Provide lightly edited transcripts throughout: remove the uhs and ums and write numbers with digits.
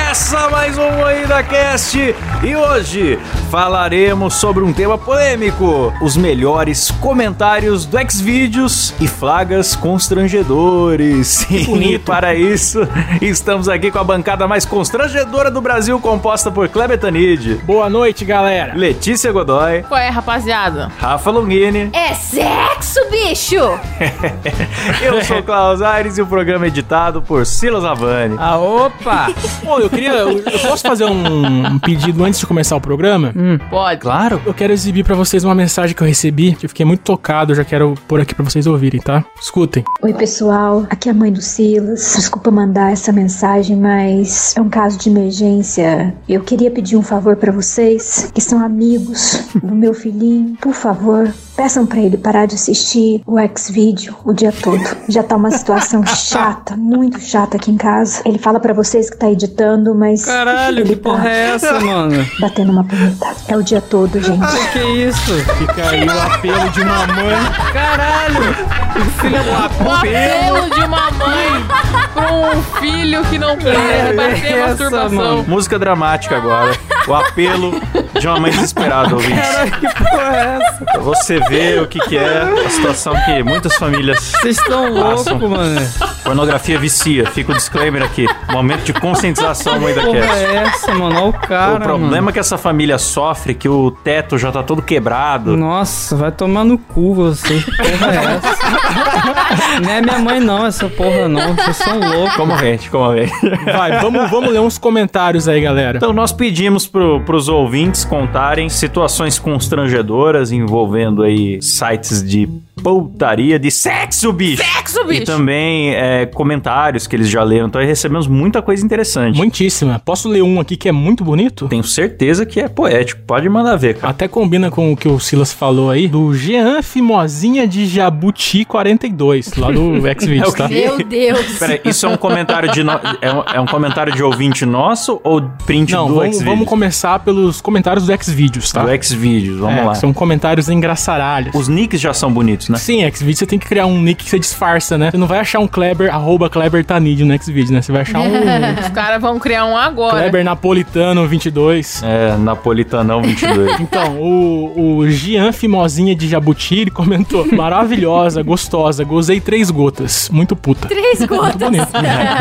Começa mais um Moída Cast e hoje falaremos sobre um tema polêmico: os melhores comentários do Xvideos e flagas constrangedores. E para isso, estamos aqui com a bancada mais constrangedora do Brasil, composta por Kleber Tanid. Boa noite, galera. Letícia Godoy. Qual é, rapaziada? Rafa Longini. É sexo, bicho! Eu sou o Klaus Aires e o programa é editado por Silas Havani. Ah, opa! Pô, eu posso fazer um pedido antes de começar o programa? Pode. Claro. Eu quero exibir pra vocês uma mensagem que eu recebi, que eu fiquei muito tocado, eu já quero pôr aqui pra vocês ouvirem, tá? Escutem. Oi, pessoal, aqui é a mãe do Silas. Desculpa mandar essa mensagem, mas é um caso de emergência. Eu queria pedir um favor pra vocês, que são amigos do meu filhinho. Por favor, peçam pra ele parar de assistir o Xvideo o dia todo. Já tá uma situação chata, muito chata aqui em casa. Ele fala pra vocês que tá editando, mas... Caralho, que porra é essa, mano? Batendo uma punheta. É o dia todo, gente. Que isso? Fica aí o apelo de uma mãe. Caralho! O apelo de uma mãe pra um filho que não quer bater masturbação. Música dramática agora. O apelo de uma mãe desesperada, ouvinte. Caralho, que porra é essa? Pra você ver o que é a situação que muitas famílias... Vocês estão loucos, mano. Pornografia vicia. Fica o disclaimer aqui. Momento de conscientização, mãe da Que porra cast. é essa, mano? Olha o cara, O problema é que essa família sofre, que o teto já tá todo quebrado. Nossa, vai tomar no cu você. Que porra é essa? Não é minha mãe não, essa porra não. Vocês são loucos. Comovente. Vai, vamos ler uns comentários aí, galera. Então nós pedimos pros ouvintes contarem situações constrangedoras envolvendo aí sites de putaria, de sexo, bicho. Sexo, bicho. E também comentários que eles já leram. Então aí recebemos muita coisa interessante. Muitíssima. Posso ler um aqui que é muito bonito? Tenho certeza que é poético. Pode mandar ver, cara. Até combina com o que o Silas falou aí, do Jean Fimosinha de Jabuti 42, lá do Xvideos, tá? Meu Deus! Peraí, isso é um comentário de... é um comentário de ouvinte nosso ou print Não, do Xvideos? vamos começar pelos comentários do Xvideos, tá? Do Xvideos, vamos lá. São comentários engraçaralhos. Os nicks já são bonitos, né? Sim, Xvideos você tem que criar um nick que você disfarça, né? Você não vai achar um Kleber, @KleberTanid no Xvideos, né? Você vai achar um Os caras vão criar um agora. Kleber Napolitano 22. Napolitanão 22. Então, o Jean Fimosinha de Jabuti, ele comentou: maravilhosa, gostosa, gozei 3 gotas. Muito puta. 3 gotas. Muito bonito.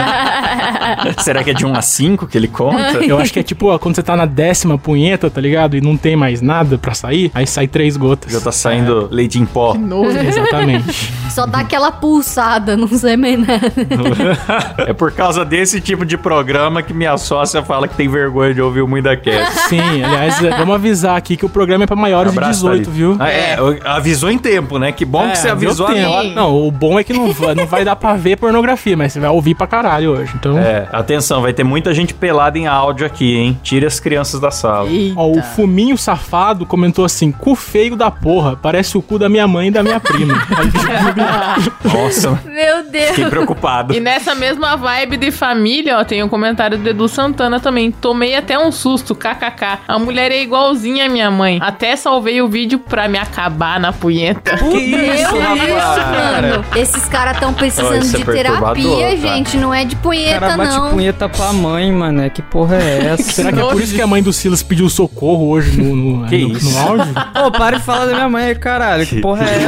Será que é de 1 a 5 que ele conta? Eu acho que é tipo, quando você tá na 10ª punheta, tá ligado? E não tem mais nada pra sair, aí sai 3 gotas. Já tá saindo leite em pó. Exatamente. Só dá aquela pulsada, não sei mais nada. É por causa desse tipo de programa que minha sócia fala que tem vergonha de ouvir o Muita Cast. Sim, aliás, vamos avisar aqui que o programa é pra maiores de 18, viu? Avisou em tempo, né? Que bom que você avisou deu tempo. agora. Não, o bom é que não vai dar pra ver pornografia, mas você vai ouvir pra caralho hoje, então... Atenção, vai ter muita gente pelada em áudio aqui, hein? Tire as crianças da sala. Ó, o Fuminho Safado comentou assim: cu feio da porra, parece o cu da minha mãe e da minha prima. Nossa, Meu Deus! fiquei preocupado. E nessa mesma vibe de família, ó, tem um comentário do Edu Santana também. Tomei até um susto, kkk. A mulher é igualzinha à minha mãe. Até salvei o vídeo pra me acabar na punheta. Que isso, Meu Deus, rapaz? mano. Esses caras estão precisando Isso é de perturbador, terapia, cara. gente. Não é de O punheta, cara bate não. punheta pra mãe, mano. Que porra é essa? Será que é por isso que a mãe do Silas pediu socorro hoje no áudio? Pô, para de falar da minha mãe, caralho. Que porra é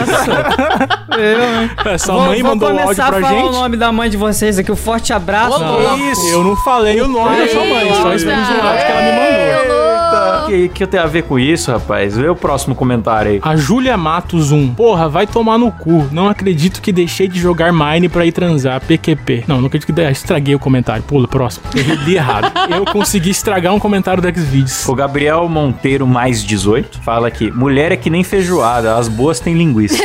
essa? Sua mãe mandou o áudio pra Vou começar a falar gente? o nome da mãe de vocês aqui. Um forte abraço. Ô, Que isso? Eu não falei o nome da sua mãe, só expus o áudio que ela me mandou. O que eu tenho a ver com isso, rapaz? Vê o próximo comentário aí. A Júlia Matos 1. Porra, vai tomar no cu. Não acredito que deixei de jogar Mine pra ir transar. PQP. Não acredito que estraguei o comentário. Pula, próximo. Eu li errado. Eu consegui estragar um comentário do Xvideos. O Gabriel Monteiro, mais 18, fala aqui: mulher é que nem feijoada, as boas têm linguiça.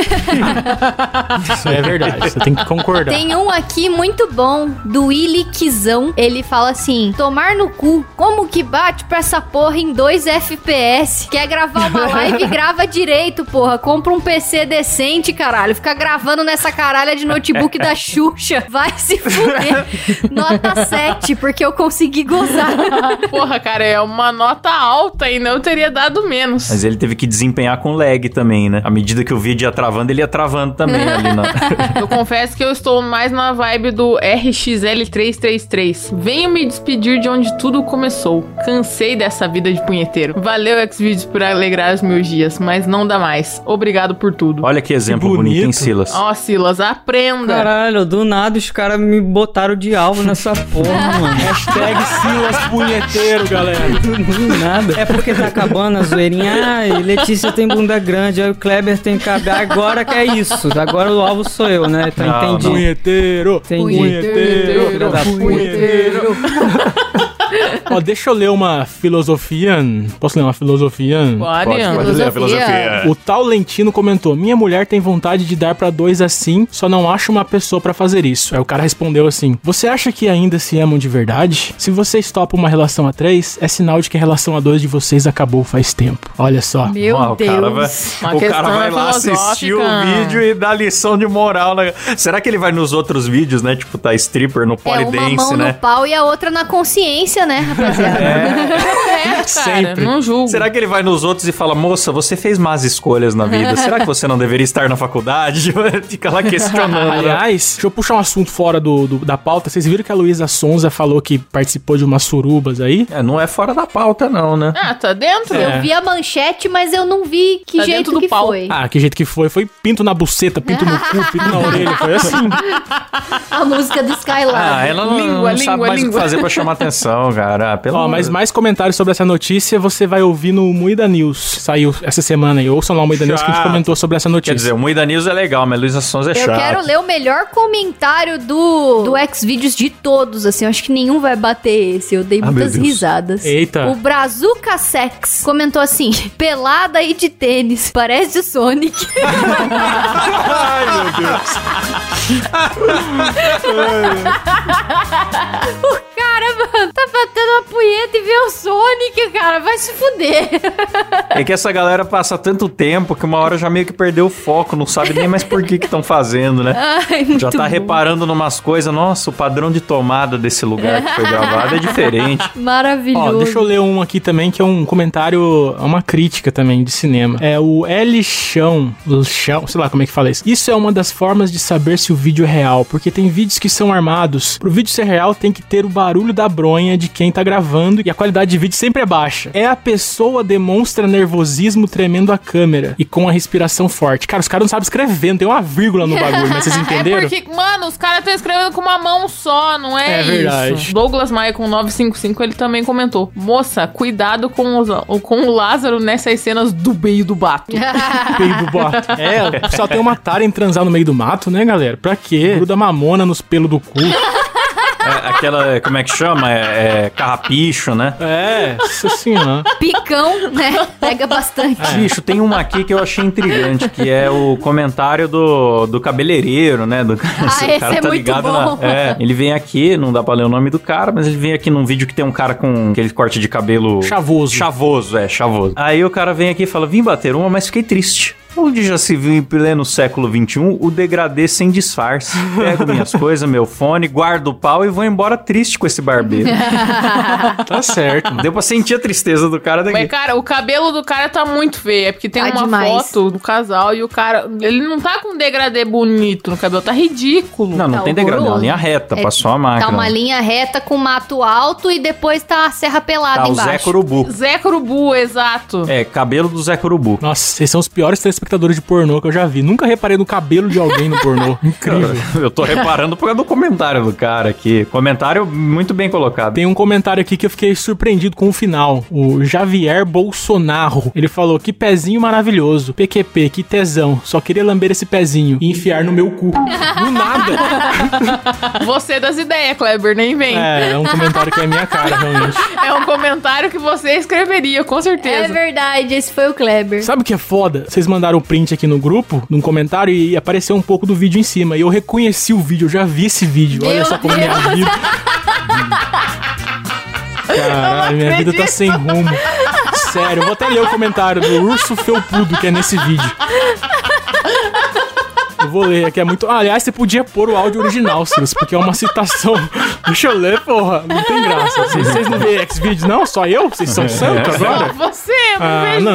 Isso é verdade. Você tem que concordar. Tem um aqui muito bom, do Willy Kizão. Ele fala assim: tomar no cu, como que bate pra essa porra em 2 FPS. Quer gravar uma live, grava direito, porra. Compra um PC decente, caralho. Fica gravando nessa caralha de notebook da Xuxa. Vai se fuder. Nota 7, porque eu consegui gozar. Porra, cara, é uma nota alta e não teria dado menos. Mas ele teve que desempenhar com lag também, né? À medida que o vídeo ia travando, ele ia travando também ali na... Eu confesso que eu estou mais na vibe do RXL333. Venho me despedir de onde tudo começou. Cansei dessa vida de punheteiro. Valeu, Xvideos, por alegrar os meus dias, mas não dá mais. Obrigado por tudo. Olha que exemplo Que bonito. bonito, hein, Silas? Ó, Silas, aprenda. Caralho, do nada os caras me botaram de alvo nessa porra, mano. Hashtag Silas Punheteiro, galera. Do nada. É porque tá acabando a zoeirinha. Ai, Letícia tem bunda grande, aí o Kleber tem cabelo. Agora que é isso. Agora o alvo sou eu, né? Então Não, entendi. Punheteiro. Entendi. Punheteiro. Filha da puta. Punheteiro. Ó, deixa eu ler uma filosofia. Posso ler uma filosofia? Pode. Pode ler a filosofia. O tal Lentino comentou: minha mulher tem vontade de dar pra dois assim, só não acha uma pessoa pra fazer isso. Aí o cara respondeu assim: você acha que ainda se amam de verdade? Se vocês topam uma relação a 3, é sinal de que a relação a 2 de vocês acabou faz tempo. Olha só. Meu Ó, Deus. Uma O cara questão vai lá assistir o filosófica. vídeo e dar lição de moral. Né? Será que ele vai nos outros vídeos, né? Tipo, tá stripper no É uma polidense, mão né? no pau e a outra na consciência, né, rapaziada? É, cara, Sempre. não julgo. Será que ele vai nos outros e fala, moça, você fez más escolhas na vida. Será que você não deveria estar na faculdade? Fica lá questionando. né? Aliás, deixa eu puxar um assunto fora da pauta. Vocês viram que a Luísa Sonza falou que participou de umas surubas aí? É, não é fora da pauta, não, né? Ah, tá dentro? É. Eu vi a manchete, mas eu não vi que Tá jeito dentro do que pau. foi. Ah, que jeito que foi? Foi pinto na buceta, pinto no cu, pinto na orelha. Foi assim. A música do Skylab. Ah, ela não, Língua, não sabe língua, mais o que língua. fazer pra chamar atenção, cara. Ah, pelo Ó, mas mais comentários sobre essa notícia você vai ouvir no Moída News. Saiu essa semana aí. Ouçam lá o Moída News que a gente Chato. comentou sobre essa notícia. Quer dizer, o Moída News é legal, mas Luísa Sonza é Eu chato. quero ler o melhor comentário do Xvideos de todos, assim. Eu acho que nenhum vai bater esse. Eu dei Ah, muitas meu Deus. risadas. Eita. O Brazuca Sex comentou assim: pelada e de tênis, parece o Sonic. Ai, meu Deus. O cara, mano, tá batendo uma punheta e vê o Sonic, cara. Vai se fuder. É que essa galera passa tanto tempo que uma hora já meio que perdeu o foco, não sabe nem mais por que estão fazendo, né? Ai, muito Já tá bom. reparando numas coisas, nossa, o padrão de tomada desse lugar que foi gravado é diferente. Maravilhoso. Ó, deixa eu ler um aqui também, que é um comentário, é uma crítica também de cinema. É o L. Chão, sei lá como é que fala isso. Isso é uma das formas de saber se o vídeo é real, porque tem vídeos que são armados. Pro vídeo ser real, tem que ter o barulho da bronha de quem tá gravando e a qualidade de vídeo sempre é baixa. É a pessoa demonstra nervosismo tremendo a câmera e com a respiração forte. Cara, os caras não sabem escrever, não tem uma vírgula no bagulho, mas vocês entenderam? É porque, mano, os caras estão escrevendo com uma mão só, não é, É isso? verdade. Douglas Maia com 955, ele também comentou: moça, cuidado com o Lázaro nessas cenas do meio do bato. Meio do mato. É, o pessoal tem uma tara em transar no meio do mato, né, galera? Pra quê? Gruda mamona nos pelos do cu. É, aquela, como é que chama? É carrapicho, né? É, isso assim, ó. Picão, né? Pega bastante. Bicho, tem uma aqui que eu achei intrigante, que é o comentário do cabeleireiro, né? esse é muito bom. ele vem aqui, não dá pra ler o nome do cara, mas ele vem aqui num vídeo que tem um cara com aquele corte de cabelo... Chavoso. Chavoso. Aí o cara vem aqui e fala, vim bater uma, mas fiquei triste. Onde já se viu em pleno século XXI o degradê sem disfarce. Pego minhas coisas, meu fone, guardo o pau e vou embora triste com esse barbeiro. Tá certo. Deu pra sentir a tristeza do cara daqui. Mas, cara, o cabelo do cara tá muito feio. É porque tem Tá uma demais. foto do casal e o cara... Ele não tá com um degradê bonito no cabelo, tá ridículo. Não Tá tem degradê, é uma horroroso. linha reta, É, passou a máquina. Tá uma linha reta com mato alto e depois tá a serra pelada Tá o embaixo. Zé Curubu. Zé Curubu, exato. É, cabelo do Zé Curubu. Nossa, vocês são os piores telespectadores de pornô que eu já vi. Nunca reparei no cabelo de alguém no pornô. Incrível. Eu tô reparando por causa do comentário do cara aqui. Comentário muito bem colocado. Tem um comentário aqui que eu fiquei surpreendido com o final. O Javier Bolsonaro. Ele falou, que pezinho maravilhoso. PQP, que tesão. Só queria lamber esse pezinho e enfiar no meu cu. Do nada. Você das ideias, Kleber, nem vem. É um comentário que é a minha cara, realmente. É um comentário que você escreveria, com É certeza. verdade, esse foi o Kleber. Sabe o que é foda? Vocês mandaram o print aqui no grupo, num comentário, e apareceu um pouco do vídeo em cima. E eu reconheci o vídeo, eu já vi esse vídeo. Olha Meu só como minha Deus. vida... Caralho, minha vida tá sem rumo. sério. Eu vou até ler o comentário do Urso Felpudo, que é nesse vídeo. Eu vou ler aqui, é muito... aliás, você podia pôr o áudio original, Silas, porque é uma citação. Deixa eu ler, porra. Não tem graça. Vocês não veem Xvideos, não? Só eu? Vocês são santos agora? Você, não.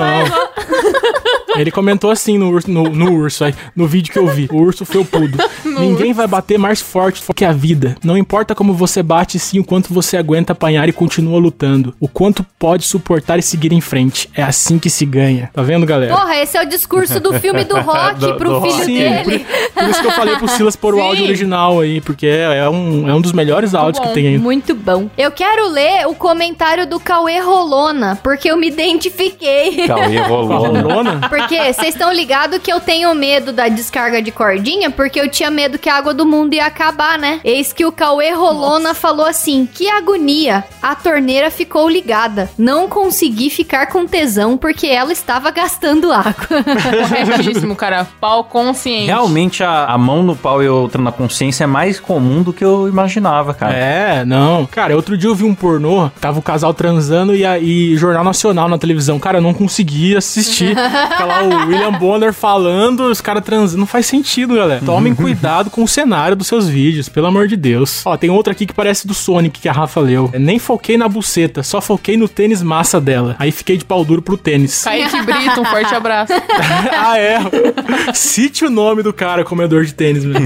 Ele comentou assim no urso, aí, no vídeo que eu vi. O urso felpudo. Ninguém vai bater mais forte que a vida. Não importa como você bate, sim o quanto você aguenta apanhar e continua lutando. O quanto pode suportar e seguir em frente. É assim que se ganha. Tá vendo, galera? Porra, esse é o discurso do filme do Rock pro filho dele. Por isso que eu falei pro Silas pôr o áudio original aí, porque é um dos melhores áudios que tem aí. Muito bom. Eu quero ler o comentário do Cauê Rolona, porque eu me identifiquei. Cauê Rolona? Porque vocês estão ligados que eu tenho medo da descarga de cordinha, porque eu tinha medo que a água do mundo ia acabar, né? Eis que o Cauê Rolona falou assim, que agonia, a torneira ficou ligada. Não consegui ficar com tesão, porque ela estava gastando água. Corretíssimo, cara. Pau consciente. Realmente a mão no pau e outra na consciência é mais comum do que eu imaginava, cara. É, não. Cara, outro dia eu vi um pornô, tava o casal transando e Jornal Nacional na televisão. Cara, eu não conseguia assistir. Fica lá o William Bonner falando, os caras transando. Não faz sentido, galera. Tomem cuidado com o cenário dos seus vídeos, pelo amor de Deus. Ó, tem outra aqui que parece do Sonic, que a Rafa leu. Nem foquei na buceta, só foquei no tênis massa dela. Aí fiquei de pau duro pro tênis. Kaique Brito, um forte abraço. Ah, é. Cite o nome do cara, comedor de tênis mesmo.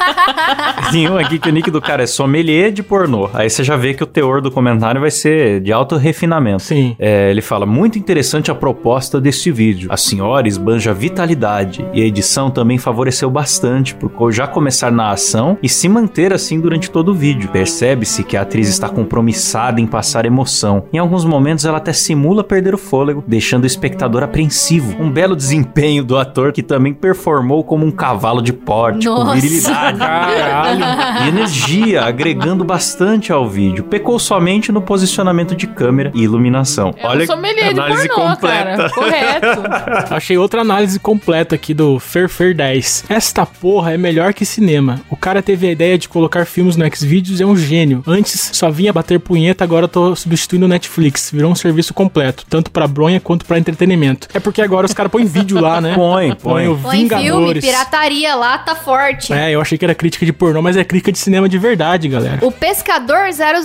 Tem um aqui que o nick do cara é sommelier de pornô. Aí você já vê que o teor do comentário vai ser de alto refinamento. Sim. Ele fala, muito interessante a proposta deste vídeo. A senhora esbanja vitalidade e a edição também favoreceu bastante por já começar na ação e se manter assim durante todo o vídeo. Percebe-se que a atriz está compromissada em passar emoção. Em alguns momentos ela até simula perder o fôlego, deixando o espectador apreensivo. Um belo desempenho do ator que também performou como um cavalo de porte, com virilidade, caralho, e energia, agregando bastante ao vídeo. Pecou somente no posicionamento de câmera e iluminação. Olha, sommelier de pornô, completa. Cara. Correto. Achei outra análise completa aqui do Ferfer 10. Esta porra é melhor que cinema. O cara teve a ideia de colocar filmes no Xvideos, é um gênio. Antes só vinha bater punheta, agora tô substituindo o Netflix. Virou um serviço completo, tanto pra bronha quanto pra entretenimento. É porque agora os caras põem vídeo lá, né? Põe o Vingadores. Filme, pirataria lá tá forte. É, eu achei que era crítica de pornô, mas é crítica de cinema de verdade, galera. O Pescador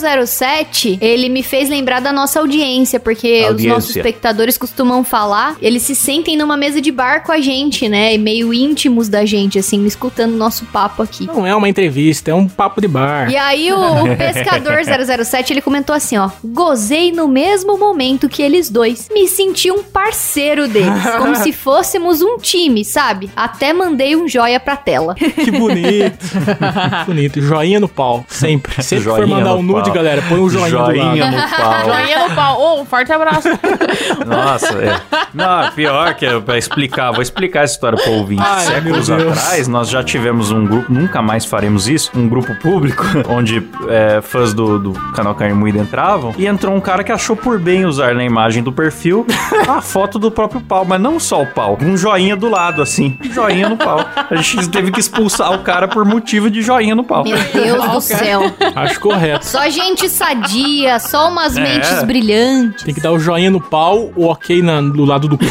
007, ele me fez lembrar da nossa audiência, porque os nossos espectadores costumam falar, eles se sentem numa mesa de bar com a gente, né? Meio íntimos da gente, assim, escutando o nosso papo aqui. Não é uma entrevista, é um papo de bar. E aí o Pescador 007, ele comentou assim, ó, gozei no mesmo momento que eles dois. Me senti um parceiro deles, como se fôssemos um time, sabe? Até mandei um joia pra tela. Que bonito. Bonito. Joinha no pau. Sempre. Sempre que for mandar um nude, galera, põe um joinha do lado. No pau. Joinha no pau. Um forte abraço. Nossa, Não, pior que pra explicar. Vou explicar essa história pro ouvinte. Séculos atrás, nós já tivemos um grupo, nunca mais faremos isso, um grupo público, onde fãs do canal Carne Moída entravam, e entrou um cara que achou por bem usar na imagem do perfil a foto do próprio pau, mas não só o pau, um joinha do lado, assim. Joinha no pau. A gente teve que expulsar o cara por motivo de joinha no pau. Meu Deus do céu. Acho correto. Só gente sadia, só umas mentes brilhantes. Tem que dar o joinha no pau, o ok do lado do cu,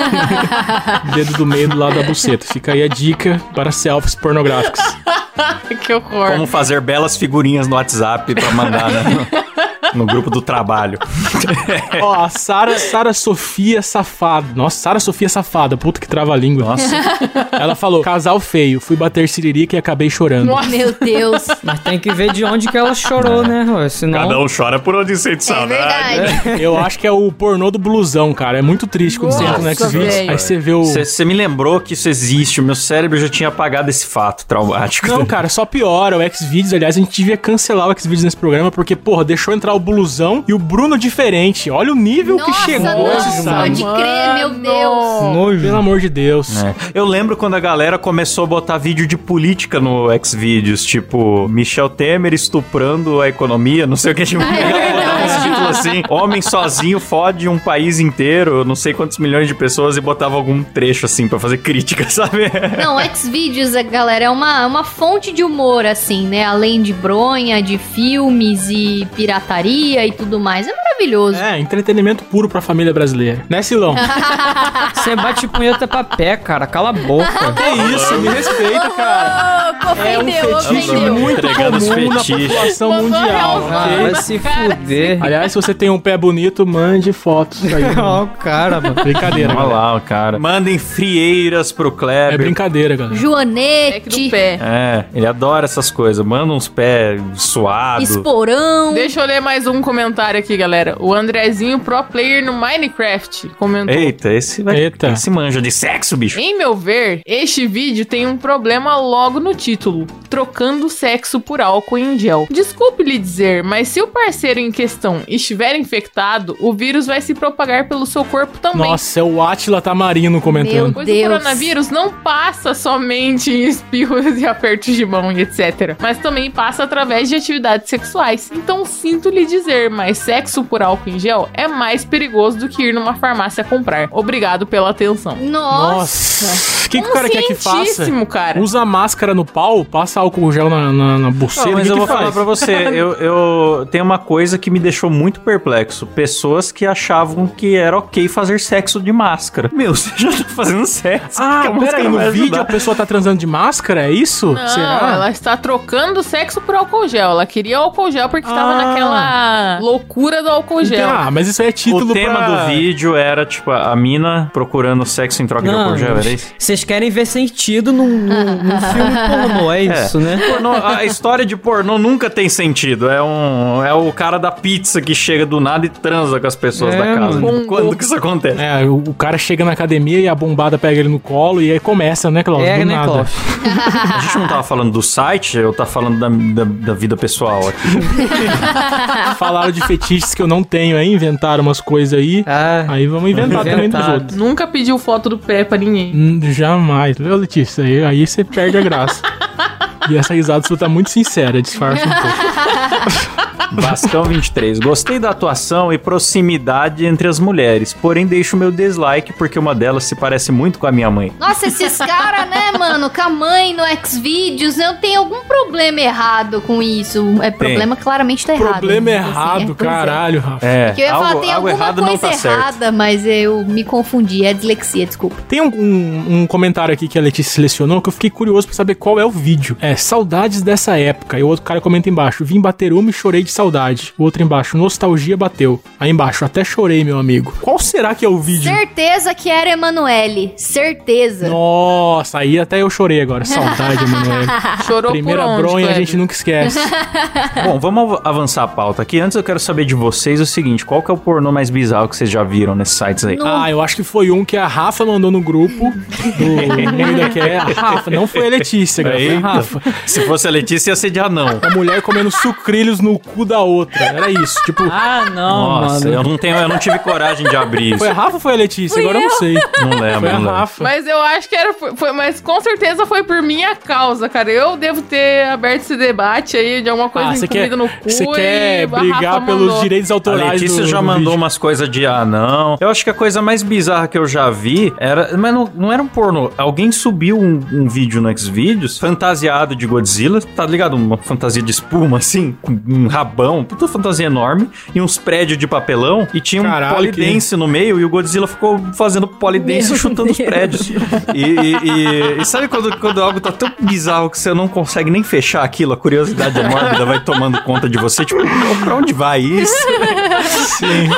dedo do meio do lado da buceta. Fica aí a dica para selfies pornográficos. Que horror. Como fazer belas figurinhas no WhatsApp pra mandar, né? No grupo do trabalho. Ó, a Sara Sofia Safada. Nossa, Sara Sofia Safada. Puta que trava a língua. Nossa. Ela falou, casal feio. Fui bater siririca e acabei chorando. Nossa. Meu Deus. Mas tem que ver de onde que ela chorou, né? Senão... Cada um chora por onde sente saudade. Verdade. Eu acho que é o pornô do blusão, cara. É muito triste quando você entra no Xvideos. Aí você vê o... Você me lembrou que isso existe. O meu cérebro já tinha apagado esse fato traumático. Não, cara, só piora. O Xvideos, aliás, a gente devia cancelar o Xvideos nesse programa, porque, porra, deixou entrar o blusão e o Bruno diferente. Olha o nível que chegou. Pode crer, meu Deus. Nojo. Pelo amor de Deus. Eu lembro quando a galera começou a botar vídeo de política no Xvideos, tipo, Michel Temer estuprando a economia, não sei o que. Tipo, título assim, homem sozinho fode um país inteiro, não sei quantos milhões de pessoas, e botava algum trecho assim pra fazer crítica, sabe? Não, Xvideos, galera, é uma fonte de humor, assim, né? Além de bronha, de filmes e pirataria e tudo mais. É maravilhoso. É, entretenimento puro pra família brasileira. Né, Silão? Você bate punheta pra pé, cara. Cala a boca. Que isso? Me respeita, cara. É um fetiche muito Entregando os comum na fetiches. população mundial. Ah, ok? vai se fuder. Aliás, se você tem um pé bonito, mande fotos aí. Ó, o cara, mano. Brincadeira, Olha galera. lá o cara. Mandem frieiras pro É Kleber. brincadeira, galera. Pack do Joanete, pé. É, ele adora essas coisas. Manda uns pés suados. esporão. Deixa eu ler mais um comentário aqui, galera. O Andrezinho, pro player no Minecraft, comentou. Eita, esse manja de sexo, bicho. Em meu ver, este vídeo tem um problema logo no título: trocando sexo por álcool em gel. Desculpe lhe dizer, mas se o parceiro em questão estiver infectado, o vírus vai se propagar pelo seu corpo também. Nossa, é o Átila Tamarino comentando. Meu Pois Deus. o coronavírus não passa somente em espirros e apertos de mão e etc. Mas também passa através de atividades sexuais. Então sinto lhe dizer, mas sexo por álcool em gel é mais perigoso do que ir numa farmácia comprar. Obrigado pela atenção. Nossa. O que o cara quer que faça? Conscientíssimo, cara. Usa máscara no pau, passa álcool gel na buceira. Não, mas o que eu que vou faz? falar pra você, eu tenho uma coisa que me deixou muito perplexo. Pessoas que achavam que era ok fazer sexo de máscara. Meu, você já tá fazendo sexo. Ah, que a máscara peraí, no vai vídeo ajudar. a pessoa tá transando de máscara, é isso? Não, Será? ela está trocando sexo por álcool gel. Ela queria álcool gel porque estava naquela loucura do álcool gel. Ah, mas isso aí é título O tema pra... do vídeo era, tipo, a mina procurando sexo em troca de álcool gel, era isso? Vocês querem ver sentido num filme pornô, é isso, né? Pornô, a história de pornô nunca tem sentido. É o cara da pizza que chega do nada e transa com as pessoas É, da casa. mano. Quando que isso acontece? É, o cara chega na academia e a bombada pega ele no colo e aí começa, né, Cláudio? É, Do né, nada. Cláudio? A gente não tava falando do site, eu tava falando da vida pessoal aqui. Falaram de fetiches que eu não tenho aí, inventaram umas coisas aí. Ah, Aí vamos inventar também dos Inventaram. outros. Nunca pediu foto do pé pra ninguém. Jamais. Viu, Letícia? Aí você perde a graça. E essa risada sua tá muito sincera, disfarça um pouco. Vascão 23. Gostei da atuação e proximidade entre as mulheres, porém deixo meu dislike porque uma delas se parece muito com a minha mãe. Nossa, esses caras, né, mano, com a mãe no Xvideos, eu tenho algum problema errado com isso. É problema claramente tá errado. Problema né? Assim, errado, pois é. caralho, Rafa. É, Que eu ia falar, tem algo alguma errado não coisa tá certo. errada, mas eu me confundi. É dislexia, desculpa. Tem um comentário aqui que a Letícia selecionou que eu fiquei curioso pra saber qual é o vídeo. É, saudades dessa época. E o outro cara comenta embaixo, vim bater uma e chorei de saudade. O outro embaixo, nostalgia bateu. Aí embaixo, até chorei, meu amigo. Qual será que é o vídeo? Certeza que era Emanuele. Certeza. Nossa, aí até eu chorei agora. Saudade, Emanuele. Chorou Primeira por onde, bronha a Kleber? gente nunca esquece. Bom, vamos avançar a pauta aqui. Antes eu quero saber de vocês o seguinte, qual que é o pornô mais bizarro que vocês já viram nesses sites aí? Ah, eu acho que foi um que a Rafa mandou no grupo do meio da que é a Rafa, não foi a Letícia, cara, foi a Eita. Rafa. Se fosse a Letícia ia ser de anão. A mulher comendo sucrilhos no cu da outra. Era isso, tipo, Ah, não, Nossa, mano. eu não tive coragem de abrir isso. foi a Rafa ou foi a Letícia? Agora eu não sei. Não lembro, Foi a não lembro. Rafa. Mas eu acho que mas com certeza foi por minha causa, cara. Eu devo ter aberto esse debate aí de alguma coisa você incluída quer, no cu. você e quer a brigar Rafa pelos mandou. direitos A autorais Letícia do já do mandou vídeo. umas coisas de não. Eu acho que a coisa mais bizarra que eu já vi era. Mas não era um pornô. Alguém subiu um vídeo no Xvideos fantasiado de Godzilla, tá ligado? Uma fantasia de espuma, assim, com um rabão, puta fantasia enorme, e uns prédios de papelão, e tinha um Caralho, polidense no meio, e o Godzilla ficou fazendo polidense Meu chutando os Deus. prédios. E sabe quando algo tá tão bizarro que você não consegue nem fechar aquilo, a curiosidade mórbida vai tomando conta de você, tipo, pra onde vai isso? Sim.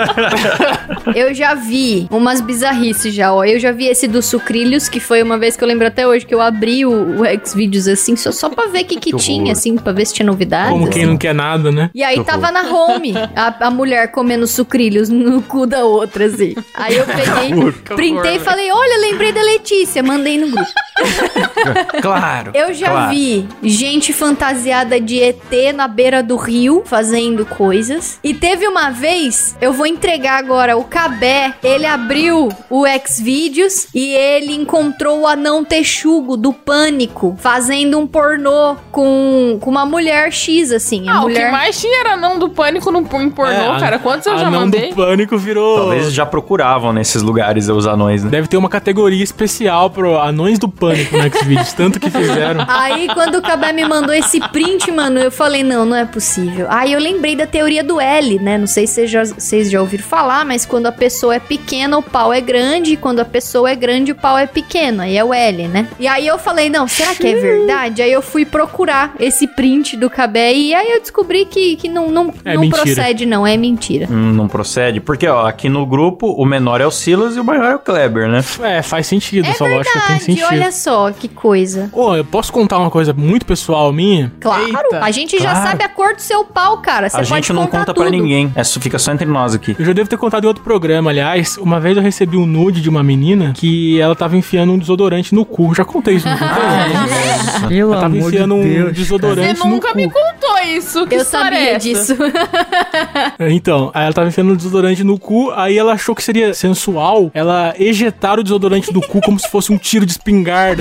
Eu já vi umas bizarrices já, ó. Eu já vi esse do sucrilhos, que foi uma vez que eu lembro até hoje que eu abri o Xvideos assim, só pra ver o que Que tinha, horror. assim, pra ver se tinha novidades. Como quem assim. não quer nada, né? E aí Que tava na home, a mulher comendo sucrilhos no cu da outra, assim. Aí eu peguei, printei e falei, olha, lembrei da Letícia, mandei no grupo. Claro. Eu já vi gente fantasiada de ET na beira do rio, fazendo coisas. E teve uma vez, eu vou entregar agora, o Cabé, ele abriu o Xvideos e ele encontrou o anão texugo do Pânico, fazendo um pornô com uma mulher X, assim. A O mulher... que mais tinha era anão do Pânico em pornô, cara. Quantos eu já Anão mandei? do Pânico virou... Talvez já procuravam nesses lugares os anões, né? Deve ter uma categoria especial pro Anões do Pânico no Xvideos, tanto que fizeram. Aí, quando o Cabé me mandou esse print, mano, eu falei, não é possível. Aí eu lembrei da teoria do L, né? Não sei se vocês já ouviram falar, mas quando a pessoa é pequena, o pau é grande, e quando a pessoa é grande, o pau é pequeno. Aí é o L, né? E aí eu falei, não, será que é verdade? Aí eu fui procurar esse print do Cabé e aí eu descobri que não procede, não. É mentira. Não procede? Porque, ó, aqui no grupo, o menor é o Silas e o maior é o Kleber, né? É, faz sentido, É essa lógica tem verdade, sentido. olha só que coisa. Ô, eu posso contar uma coisa muito pessoal minha? Claro, Eita. a gente já Claro. sabe a cor do seu pau, cara. Você A pode gente não contar conta tudo. pra ninguém. Fica só entre nós aqui. Eu já devo ter contado em outro programa, aliás. Uma vez eu recebi um nude de uma menina que ela tava enfiando um desodorante no cu. Já contei isso, não contei? Pelo Ela tava amor de enfiando um Deus. desodorante Você nunca no me cu. contou isso. Que Eu história é sabia essa? disso. Então, aí ela tava enfiando um desodorante no cu, aí ela achou que seria sensual ela ejetar o desodorante do cu como se fosse um tiro de espingarda.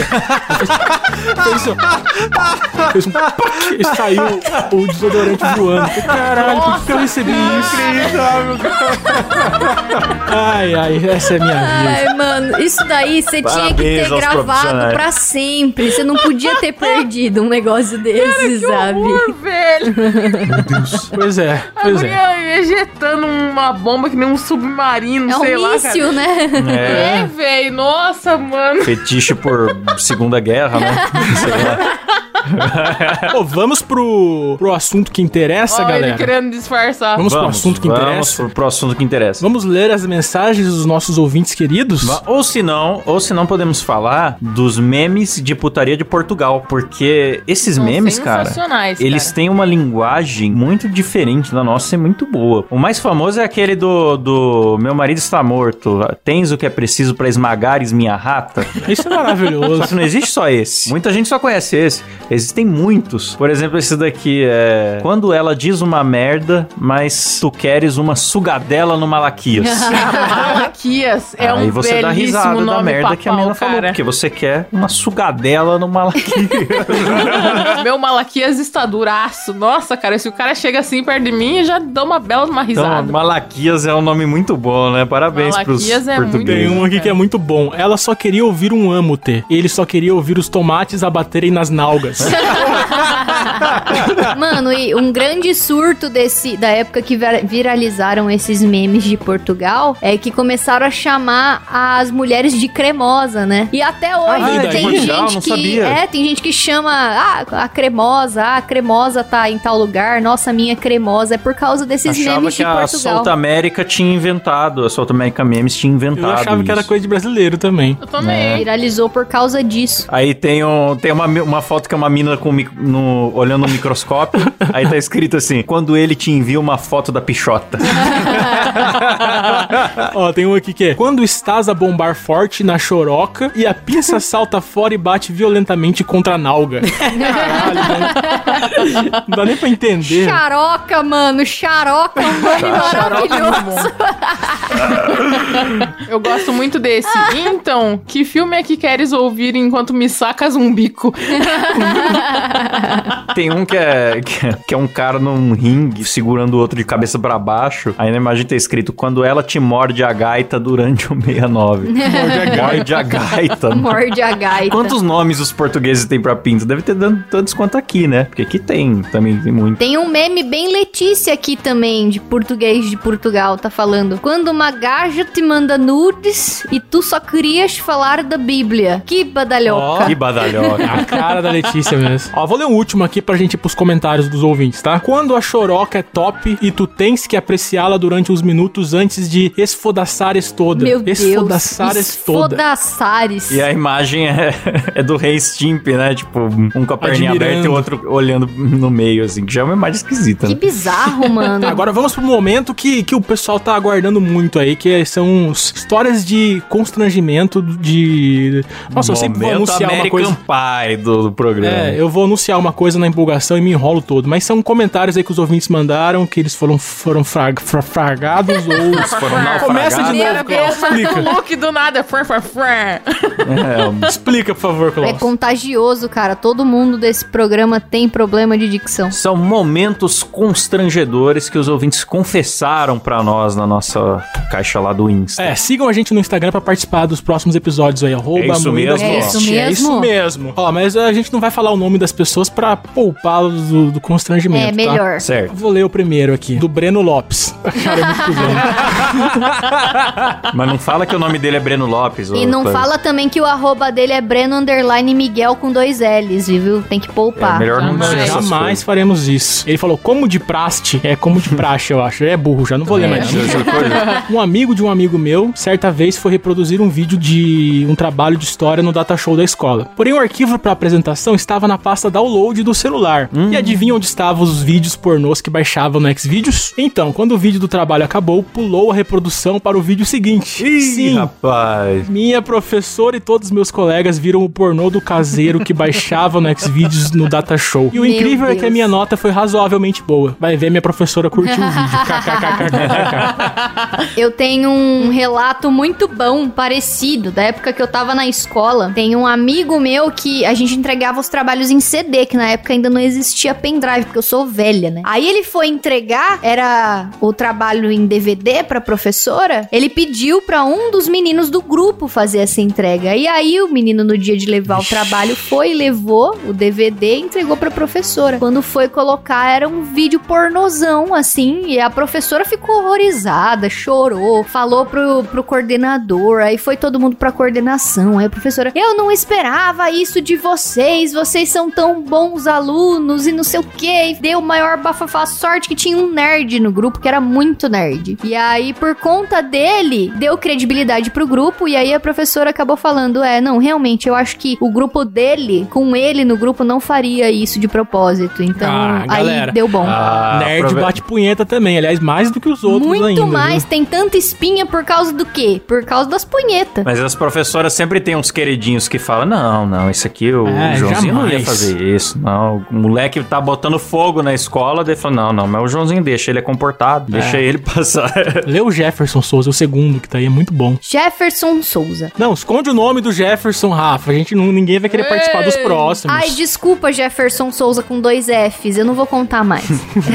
Fez um pac, e saiu o desodorante voando. Caralho, por que eu recebi isso? Ai, essa é a minha vida. Ai, mano, isso daí você tinha que Parabéns ter aos gravado profissionais. pra sempre. Você não podia ter perdido um negócio desse, sabe? Horror, velho. Pois é. Agora ejetando uma bomba que nem um submarino, É sei um lá, míssil, né? É, velho. Nossa, mano. Fetiche por Segunda Guerra, né? Sei lá. Pô, vamos pro assunto que interessa, Ó, ele galera. querendo disfarçar. Vamos pro assunto que interessa. Vamos pro assunto que interessa. Vamos ler as mensagens dos nossos ouvintes queridos? Ou se não podemos falar dos memes de putaria de Portugal, porque esses São memes, cara, sensacionais, eles cara. têm uma linguagem muito diferente da nossa e muito boa. O mais famoso é aquele do meu marido está morto, tens o que é preciso pra esmagares minha rata? Isso é maravilhoso. Só que não existe só esse. Muita gente só conhece esse. Existem muitos. Por exemplo, esse daqui é... Quando ela diz uma merda, mas tu queres uma sugadela no Malaquias. Malaquias é Aí um você dá belíssimo risada nome da merda pra que a menina pau, falou, cara. porque você quer uma sugadela no Malaquias. Meu Malaquias está duraço. Nossa, cara, se o cara chega assim perto de mim, eu já dou uma bela uma Então, risada. Malaquias é um nome muito bom, né? Parabéns pros Malaquias é muito portugueses. Tem um aqui que é muito bom. Ela só queria ouvir um amo-te. Ele só queria ouvir os tomates abaterem nas nalgas. Mano, e um grande surto da época que viralizaram esses memes de Portugal é que começaram a chamar as mulheres de cremosa, né? E até hoje é, tem de Portugal? gente Não que sabia. tem gente que chama a cremosa tá em tal lugar, nossa, minha cremosa, é por causa desses Achava memes que de a Portugal. Solta América tinha inventado, a Solta América Memes tinha inventado Eu achava que era isso. coisa de brasileiro também. Eu também. Viralizou por causa disso. Aí tem uma foto que é uma mina olhando no microscópio, aí tá escrito assim, quando ele te envia uma foto da pichota. Ó, tem um aqui que é: quando estás a bombar forte na choroca e a pinça salta fora e bate violentamente contra a nalga. Caralho, mano. Não dá nem pra entender. Xaroca, mano, xaroca é um nome maravilhoso. Eu gosto muito desse. Então, que filme é que queres ouvir enquanto me sacas um bico? Tem um que é um cara num ringue segurando o outro de cabeça pra baixo. Aí na imagem tá escrito, quando ela te morde a gaita durante o 69. Morde a gaita. Morde a gaita. Quantos nomes os portugueses têm pra pinto? Deve ter dando tantos quanto aqui, né? Porque aqui também tem muito. Tem um meme bem Letícia aqui também, de português de Portugal, tá falando. Quando uma gaja te manda nudes e tu só querias falar da Bíblia. Que badalhoca. Ó. Que badalhoca. A cara da Letícia mesmo. Ó, vou ler um último aqui pra gente ir pros comentários dos ouvintes, tá? Quando a choroca é top e tu tens que apreciá-la durante uns minutos antes de esfodaçares toda. Meu Deus. Esfodaçares toda. Esfodaçares. E a imagem é do Rei Stimp, né? Tipo, um com a perninha aberta e o outro olhando no meio, assim, que já é uma imagem esquisita, Que né? bizarro, mano. Agora vamos pro momento que o pessoal tá aguardando muito aí, que são histórias de constrangimento de... Nossa, eu sempre vou anunciar uma coisa... American Pie do programa. É, eu vou anunciar uma coisa na empolgação e me enrolo todo. Mas são comentários aí que os ouvintes mandaram, que eles foram fragados ou... Começa de Minha novo, Klaus. cabeça Explica. do look do nada. Explica, por favor, É Klaus. contagioso, cara. Todo mundo desse programa tem problema de dicção. São momentos constrangedores que os ouvintes confessaram pra nós na nossa caixa lá do Insta. É, sigam a gente no Instagram pra participar dos próximos episódios aí. É isso mesmo, É isso mesmo? É isso mesmo. Ó, mas a gente não vai falar o nome das pessoas pra poupá-los do constrangimento, É melhor. Certo. Vou ler o primeiro aqui, do Breno Lopes. Cara, é muito cuzão. Mas não fala que o nome dele é Breno Lopes. E não fala também que o arroba dele é Breno_Miguel com 2 L's, viu? Tem que poupar. É melhor não dizer essas Jamais coisas. faremos isso. Ele falou, como de praste, é como de praxe, eu acho. É burro, já não vou ler mais. Um amigo de um amigo meu, certa vez foi reproduzir um vídeo de um trabalho de história no data show da escola. Porém, o arquivo para apresentação estava na pasta download do celular. E adivinha onde estavam os vídeos pornôs que baixavam no Xvideos? Então, quando o vídeo do trabalho acabou, pulou a reprodução para o vídeo seguinte. Ih, Sim, rapaz. minha professora e todos os meus colegas viram o pornô do caseiro que baixava no Xvideos no data show. E o Meu incrível é que a Deus. minha nota foi razoavelmente boa. Vai ver, minha professora curtiu o vídeo. KKKKK. Eu tenho um relato muito bom, parecido, da época que eu tava na escola. Tem um amigo meu que a gente entregava os trabalhos em CD, que na época ainda não existia pendrive, porque eu sou velha, né? Aí ele foi entregar, era o trabalho em DVD pra professora, ele pediu pra um dos meninos do grupo fazer essa entrega. E aí o menino, no dia de levar o trabalho, foi, levou o DVD e entregou pra professora. Quando foi colocar, era um vídeo pornozão, assim, e a professora ficou horrorizada, chorou, falou pro coordenador, aí foi todo mundo pra coordenação, aí a professora, eu não esperava isso de vocês são tão bons alunos e não sei o que, e deu o maior bafafá, sorte que tinha um nerd no grupo, que era muito nerd, e aí por conta dele, deu credibilidade pro grupo, e aí a professora acabou falando, não, realmente, eu acho que o grupo dele, com ele no grupo, não faria isso de propósito, então aí galera, deu bom. Nerd bate punheta também, aliás, mais do que os outros Muito ainda. mais, Viu? tem tanta espinha por causa do quê? Por causa das punhetas. Mas as professoras sempre tem uns queridinhos que falam, não, isso aqui o É, Joãozinho não ia jamais. fazer isso. Não, o moleque tá botando fogo na escola, daí fala, não, mas o Joãozinho deixa, ele é comportado, deixa ele passar. Lê o Jefferson Souza, o segundo, que tá aí, é muito bom. Jefferson Souza. Não, esconde o nome do Jefferson, Rafa. Ninguém vai querer participar dos próximos. Ai, desculpa, Jefferson Souza com 2 Fs, eu não vou contar mais.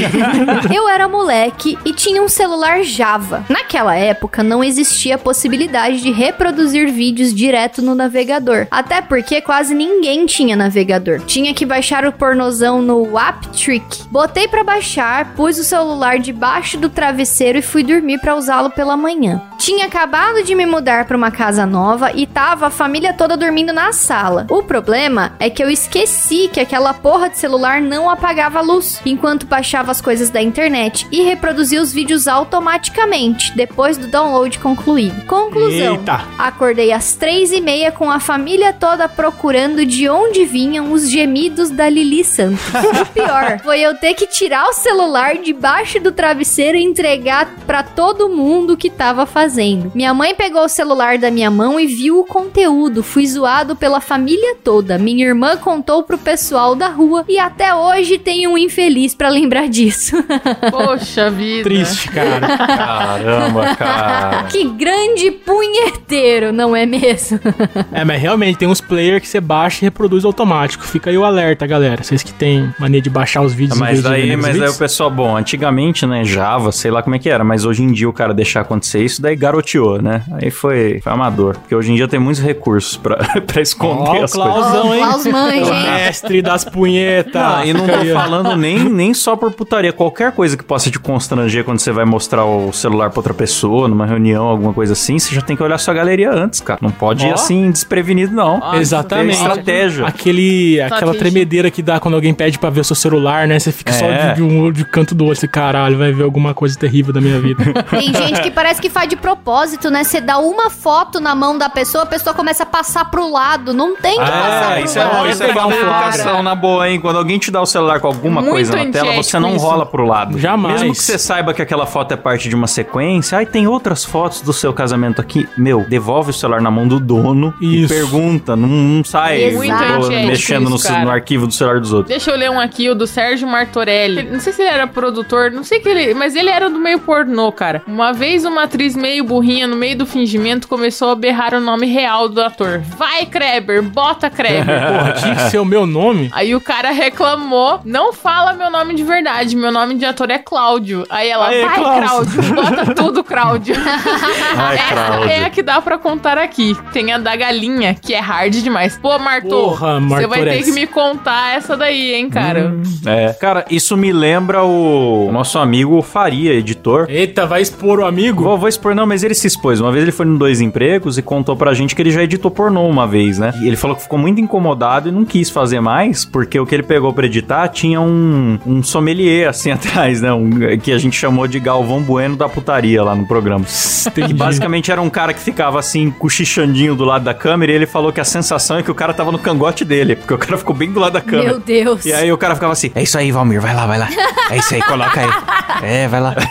Eu era moleque e tinha um celular Java. Naquela época, não existia a possibilidade de reproduzir vídeos direto no navegador. Até porque quase ninguém tinha navegador. Tinha que baixar o pornozão no Apptrick. Botei pra baixar, pus o celular debaixo do travesseiro e fui dormir pra usá-lo pela manhã. Tinha acabado de me mudar pra uma casa nova e tava a família toda dormindo na sala. O problema é que eu esqueci que aquela porra de celular não apagava a luz enquanto baixava as coisas da internet e reproduzia os vídeos automaticamente depois do download concluído. Conclusão: Eita. acordei às 3h30 com a família toda procurando de onde vinham os gemidos da Lili Santos. O pior foi eu ter que tirar o celular debaixo do travesseiro e entregar pra todo mundo que tava fazendo. Minha mãe pegou o celular da minha mão e viu o conteúdo. Fui zoado pela família toda. Minha irmã contou pro pessoal da rua e até hoje tem um infeliz pra lembrar disso. Poxa vida. Triste, cara. Caramba, cara. Que grande punheteiro, não é mesmo? É, mas realmente tem uns players que você baixa e reproduz automático. Fica aí o alerta, galera. Vocês que tem mania de baixar os vídeos. Mas em vez de ver daí o vídeos. pessoal, bom, antigamente, né, Java, sei lá como é que era, mas hoje em dia o cara deixar acontecer isso, daí garoteou, né? Aí foi amador, porque hoje em dia tem muitos recursos pra esconder Ó, o as coisas. Klausão, hein? Klaus manja, hein? Mestre das punhetas. Não, e não Fica tô aí, ó. falando nem só por putaria. Qualquer coisa que possa te constranger quando você vai mostrar o celular pra outra pessoa, numa reunião, alguma coisa assim, você já tem que olhar sua galeria antes, cara. Não pode ir Ó. assim, desprevenido, não. Nossa, Exatamente. Tem estratégia. Aquela Estratégia. tremedeira que dá quando alguém pede pra ver o seu celular, né? Você fica só de canto do olho, assim, caralho, vai ver alguma coisa terrível da minha vida. Tem gente que parece que faz de propósito, né? Você dá uma foto na mão da pessoa, a pessoa começa a passar pro lado. Não tem que passar pro isso lado. é bom, isso é uma educação na boa, hein? Quando alguém te dá o celular com alguma Muito coisa na tela, você não isso. rola pro lado. Jamais. Mesmo que você saiba que aquela foto é parte de uma sequência, aí tem outras fotos do seu casamento aqui. Meu, devolve o celular na mão do dono e Isso. pergunta. Não sai Exato. mexendo Isso, cara. no arquivo do celular dos outros. Deixa eu ler um aqui, o do Sérgio Martorelli. Não sei se ele era produtor, não sei que ele... Mas ele era do meio pornô, cara. Uma vez uma atriz meio burrinha, no meio do fingimento, começou a berrar o nome real do ator. Vai, Kreber, bota Kreber. Porra, tinha que ser o meu nome? Aí o cara reclamou, não fala meu nome de verdade, meu nome de ator é Cláudio. Aí ela, Aê, vai, Cláudio. Cláudio, bota tudo, Cláudio. Ai, Essa Cláudio. é a que dá pra contar aqui. Tem a da galinha, que é hard demais. Pô, Martô, Porra, você vai ter Martorelli. que me contar essa daí, hein, cara. Cara, isso me lembra o nosso amigo Faria, editor. Eita, vai expor o amigo? Vou expor, não, mas ele se expôs. Uma vez ele foi em 2 empregos e contou pra gente que ele já editou pornô uma vez, né? E ele falou que ficou muito incomodado e não quis fazer mais, porque o que ele pegou pra editar tinha um sommelier assim atrás, né? Que a gente chamou de Galvão Bueno da putaria lá no programa. Que Entendi. basicamente era um cara que ficava assim, cochichandinho do lado da câmera, e ele falou que a sensação é que o cara tava no cangote dele, porque o cara ficou bem do lado da câmera. Meu Deus. E aí o cara ficava assim, é isso aí, Valmir, vai lá. É isso aí, coloca aí. Vai lá.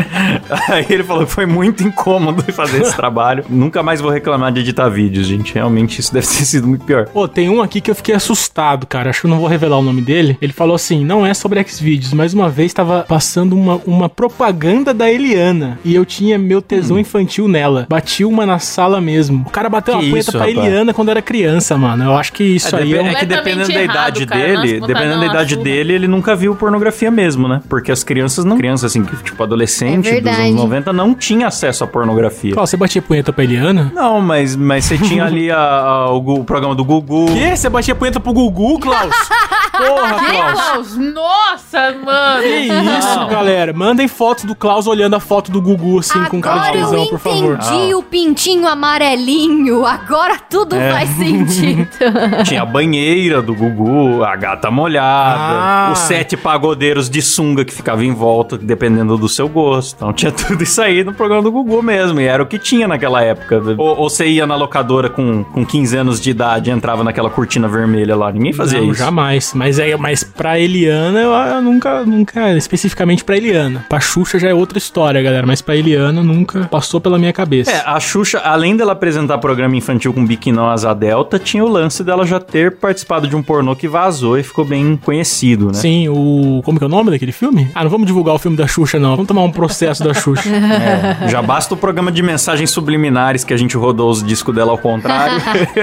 Aí ele falou que foi muito incômodo fazer esse trabalho. Nunca mais vou reclamar de editar vídeos, gente. Realmente isso deve ter sido muito pior. Pô, tem um aqui que eu fiquei assustado, cara. Acho que eu não vou revelar o nome dele. Ele falou assim, não é sobre Xvideos, mas uma vez tava passando uma propaganda da Eliana e eu tinha meu tesão infantil nela. Bati uma na sala mesmo. O cara bateu Que uma punheta isso, pra rapaz? Eliana quando era criança, mano. Eu acho que isso aí é um... É que dependendo da idade errado, cara. dele, Nossa, dependendo da botar idade uma dele, ele nunca viu pornografia mesmo, né? Porque as crianças não... Crianças, assim, que, tipo, adolescente É dos verdade. anos 90 não tinha acesso à pornografia. Pô, você batia punheta pra Eliana? Não, mas você tinha ali o programa do Gugu. Que? Você batia punheta pro Gugu, Klaus? Porra, Klaus. Klaus, nossa, mano. Que isso, galera. Mandem fotos do Klaus olhando a foto do Gugu, assim, com cara de Agora tesão, eu por favor. entendi o pintinho amarelinho. Agora tudo faz sentido. Tinha a banheira do Gugu, a gata molhada, os 7 pagodeiros de sunga que ficavam em volta, dependendo do seu gosto. Então tinha tudo isso aí no programa do Gugu mesmo, e era o que tinha naquela época. Ou você ia na locadora com 15 anos de idade e entrava naquela cortina vermelha lá. Ninguém fazia Não, isso. jamais. Mas pra Eliana, eu nunca, especificamente pra Eliana. Pra Xuxa já é outra história, galera. Mas pra Eliana nunca passou pela minha cabeça. A Xuxa, além dela apresentar programa infantil com biquinão asa delta, tinha o lance dela já ter participado de um pornô que vazou e ficou bem conhecido, né? Sim, como que é o nome daquele filme? Ah, não vamos divulgar o filme da Xuxa, não. Vamos tomar um processo da Xuxa. Já basta o programa de mensagens subliminares que a gente rodou os discos dela ao contrário.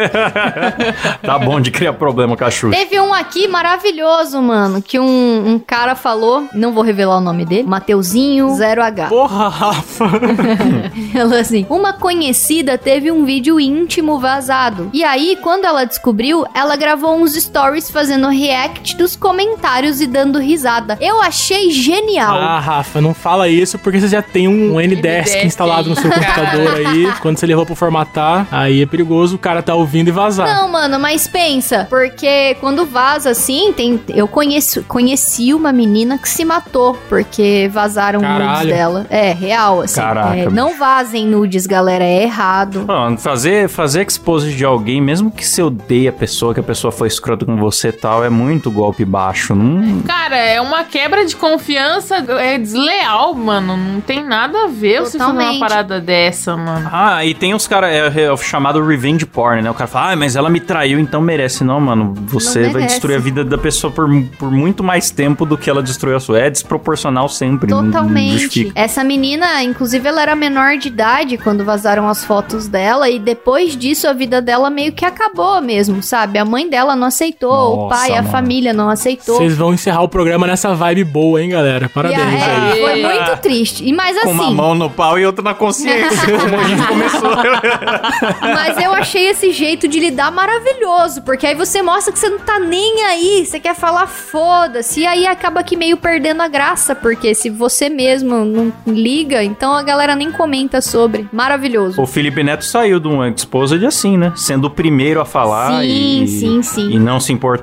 Tá bom de criar problema com a Xuxa. Teve um aqui maravilhoso, mano, que um cara falou, não vou revelar o nome dele, Mateuzinho 0H. Porra, Rafa. Ela assim, uma conhecida teve um vídeo íntimo vazado. E aí, quando ela descobriu, ela gravou uns stories fazendo react dos comentários e dando risada. Eu achei genial. Ah, Rafa, não fala isso porque você já tem um NDesk instalado no seu computador aí. Quando você levou pra formatar, aí é perigoso o cara tá ouvindo e vazar. Não, mano, mas pensa, porque quando vaza assim, eu conheci uma menina que se matou porque vazaram Caralho. nudes dela. É, real, assim. Caraca, não vazem nudes, galera, é errado. Mano, fazer expose de alguém, mesmo que você odeie a pessoa, que a pessoa foi escrota com você e tal, é muito golpe baixo. Não... Cara, é uma quebra de confiança, é desleal, mano. Não tem nada a ver você fazer uma Totalmente. parada dessa, mano. Ah, e tem os caras, é o chamado revenge porn, né? O cara fala, mas ela me traiu, então merece. Não, mano, você Não vai merece. destruir a vida da pessoa por muito mais tempo do que ela destruiu a sua. É desproporcional sempre. Não Totalmente. justifica. Essa menina, inclusive, ela era menor de idade quando vazaram as fotos dela e depois disso a vida dela meio que acabou mesmo, sabe? A mãe dela não aceitou, o Nossa, pai, a mano. família não aceitou. Vocês vão encerrar o programa nessa vibe boa, hein, galera? Parabéns aí. Foi muito triste. E mais Com uma assim, mão no pau e outra na consciência, como a gente começou. mas eu achei esse jeito de lidar maravilhoso, porque aí você mostra que você não tá nem aí, você quer falar foda-se, e aí acaba que meio perdendo a graça, porque se você mesmo não liga, então a galera nem comenta sobre. Maravilhoso. O Felipe Neto saiu de um Exposed assim, né? Sendo o primeiro a falar Sim, e sim, sim. e não se importando. Hoje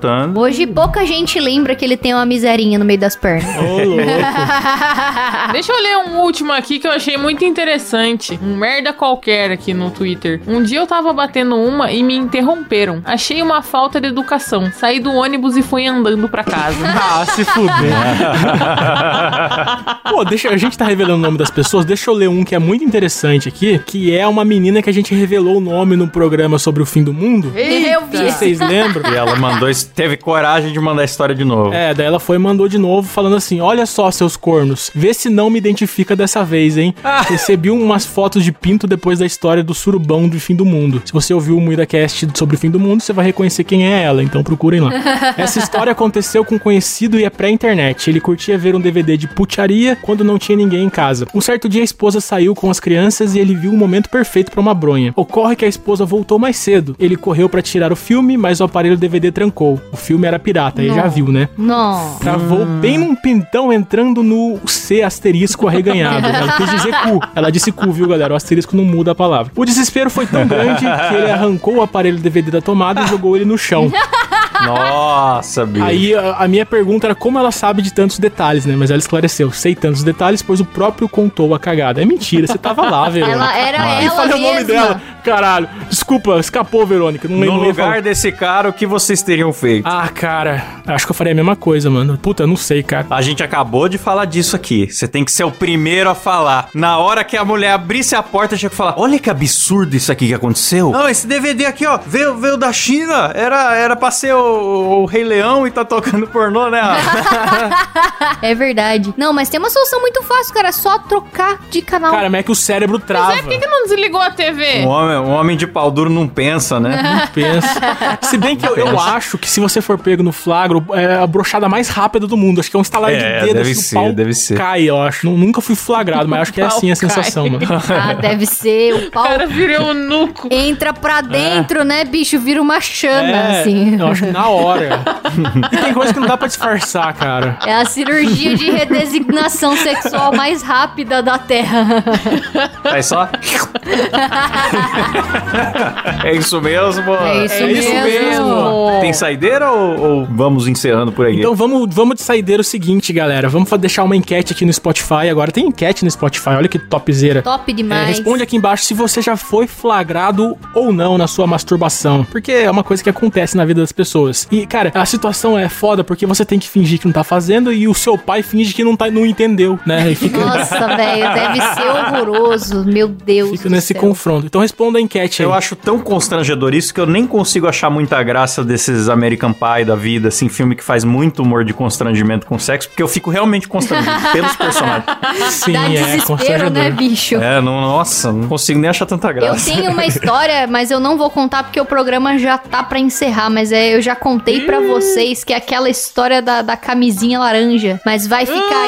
Hoje pouca gente lembra que ele tem uma miserinha no meio das pernas. Ô, louco. Deixa eu ler um último aqui que eu achei muito interessante. Um merda qualquer aqui no Twitter. Um dia eu tava batendo uma e me interromperam. Achei uma falta de educação. Saí do ônibus e fui andando pra casa. Ah, se fuder. Pô, a gente tá revelando o nome das pessoas. Deixa eu ler um que é muito interessante aqui, que é uma menina que a gente revelou o nome no programa sobre o fim do mundo. Eu vi. Vocês lembram? E ela teve coragem de mandar a história de novo. É, daí ela foi e mandou de novo, falando assim: olha só, seus cornos, vê se não me identifica dessa vez, hein? Recebi umas fotos de pinto depois da história do surubão do fim do mundo. Se você ouviu o MuidaCast sobre o fim do mundo, você vai reconhecer quem é ela, então procurem lá. Essa história aconteceu com um conhecido e é pré-internet. Ele curtia ver um DVD de putaria quando não tinha ninguém em casa. Um certo dia a esposa saiu com as crianças e ele viu o momento perfeito pra uma bronha. Ocorre que a esposa voltou mais cedo. Ele correu pra tirar o filme, mas o aparelho DVD trancou. O filme era pirata, ele já viu, né? Não. Travou bem num pintão entrando no C asterisco arreganhado. Ela quis dizer cu. Ela disse cu, viu, galera? O asterisco não muda a palavra. O desespero foi tão grande que ele arrancou o aparelho DVD da tomada e jogou ele no chão. Nossa, bicho. Aí a minha pergunta era como ela sabe de tantos detalhes, né? Mas ela esclareceu. Sei tantos detalhes, pois o próprio contou a cagada. É mentira, você tava lá, Verônica. Ela era Eu ela falei mesma. o nome dela. Caralho. Desculpa, escapou, Verônica. Não No lembro. lugar desse cara, o que vocês teriam feito? Ah, cara. Acho que eu faria a mesma coisa, mano. Puta, não sei, cara. A gente acabou de falar disso aqui. Você tem que ser o primeiro a falar. Na hora que a mulher abrisse a porta, tinha que falar: olha que absurdo isso aqui que aconteceu. Não, esse DVD aqui, ó, veio da China. Era pra ser o Rei Leão e tá tocando pornô, né? É verdade. Não, mas tem uma solução muito fácil, cara. É só trocar de canal. Cara, mas é que o cérebro trava. Por que não desligou a TV? Um homem de pau duro não pensa, né? Não pensa. Se bem que eu acho que se você for pego no flagro, é a brochada mais rápida do mundo. Acho que é um estalar de dedo. deve assim, ser, o pau deve ser. cai, eu acho. Nunca fui flagrado, mas acho que é assim a sensação, mano. Ah, deve ser. O pau O cara virou um nuco. entra pra dentro, né, bicho? Vira uma chama, assim. Eu acho que na hora. E tem coisa que não dá pra disfarçar, cara. É a cirurgia de redesignação sexual mais rápida da Terra. Aí só. É isso mesmo? É isso mesmo. Tem saideira ou vamos encerrando por aí? Então vamos de saideira o seguinte, galera. Vamos deixar uma enquete aqui no Spotify. Agora tem enquete no Spotify. Olha que topzera. Top demais. Responde aqui embaixo se você já foi flagrado ou não na sua masturbação. Porque é uma coisa que acontece na vida das pessoas. E, cara, a situação é foda porque você tem que fingir que não tá fazendo e o seu pai finge que não entendeu, né? E fica, Nossa, velho, deve ser horroroso. Meu Deus fica do nesse céu. confronto. Então responda a enquete aí. Eu acho tão constrangedor isso que eu nem consigo achar muita graça desses American Pie da vida, assim, filme que faz muito humor de constrangimento com sexo, porque eu fico realmente constrangido pelos personagens. Sim, Dá desespero, constrangedor. né, bicho? Nossa, não consigo nem achar tanta Eu graça. tenho uma história, mas eu não vou contar porque o programa já tá pra encerrar. Mas eu já contei pra vocês que é aquela história da camisinha laranja. Mas vai ficar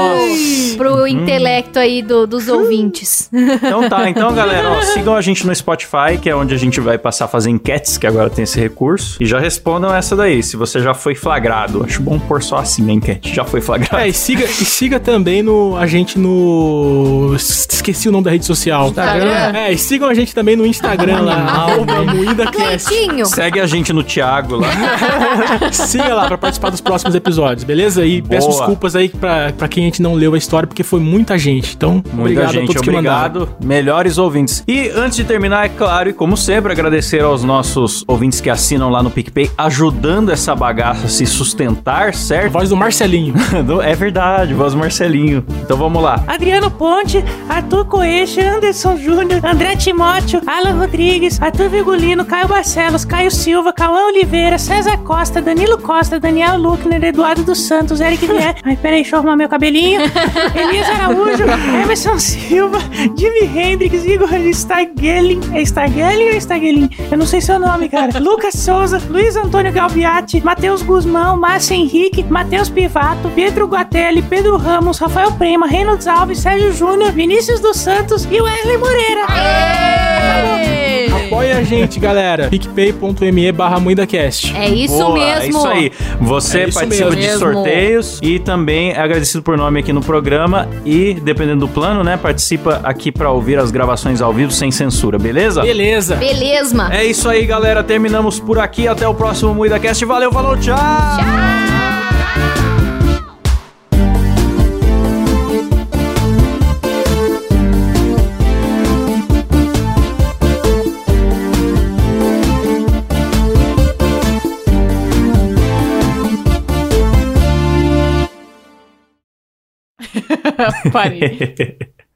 aí pro intelecto aí dos ouvintes. Então tá, galera, ó, sigam a gente no Spotify, que é onde a gente vai passar a fazer enquetes, que agora tem esse recurso. E já respondam essa daí, se você já foi flagrado. Acho bom pôr só assim a enquete, já foi flagrado. E siga também a gente no... Esqueci o nome da rede social. Instagram. E sigam a gente também no Instagram lá, @MuidaCast. Cleitinho. Segue a gente no Thiago lá. Siga lá pra participar dos próximos episódios, beleza? E peço Boa. desculpas aí pra quem a gente não leu a história, porque foi muita gente. Então, Muita obrigado a gente, todos que mandaram. obrigado. Melhores ouvintes. E antes de terminar, é claro, e como sempre, agradecer aos nossos ouvintes que assinam lá no PicPay, ajudando essa bagaça a se sustentar, A certo? voz do Marcelinho. É verdade, voz do Marcelinho. Então vamos lá. Adriano Ponte, Arthur Coelho, Anderson Júnior, André Timóteo, Alan Rodrigues, Arthur Virgulino, Caio Barcelos, Caio Silva, Cauã Oliveira, César Costa, Danilo Costa, Daniel Luckner, Eduardo dos Santos, Eric Vier. Ai, peraí, deixa eu arrumar meu cabelinho. Elias Araújo, Emerson Silva, Jimi Hendrix, Igor Stagelin. É Stagelin ou Stagelin? Eu não sei seu nome, cara. Lucas Souza, Luiz Antônio Galviati, Matheus Guzmão, Márcio Henrique, Matheus Pivato, Pedro Guatelli, Pedro Ramos, Rafael Prema, Reynolds Alves, Sérgio Júnior, Vinícius dos Santos e Wesley Moreira. Apoia a gente, galera. picpay.me/MuidaCast. É isso Boa, mesmo. É isso aí. Você É isso participa de mesmo. sorteios e também é agradecido por nome aqui no programa e, dependendo do plano, né, participa aqui pra ouvir as gravações ao vivo sem censura, beleza? Beleza. Beleza. É isso aí, galera. Terminamos por aqui. Até o próximo MuidaCast. Valeu, falou, tchau! Parei.